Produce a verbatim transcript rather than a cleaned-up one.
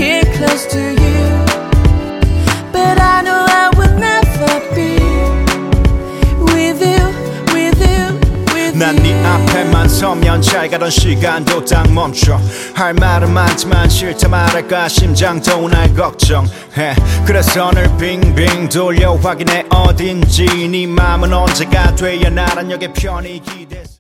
get close to you, but I know I will never be with you, with you, with 난 you. 네 앞에만 서면 잘 가던 시간도 딱 멈춰. 할 말은 많지만 싫다 말할까 심장도 날 걱정해. 그래서 늘 빙빙 돌려 확인해 어딘지. 네 맘은 언제가 돼야 나란 역의 편이 기대서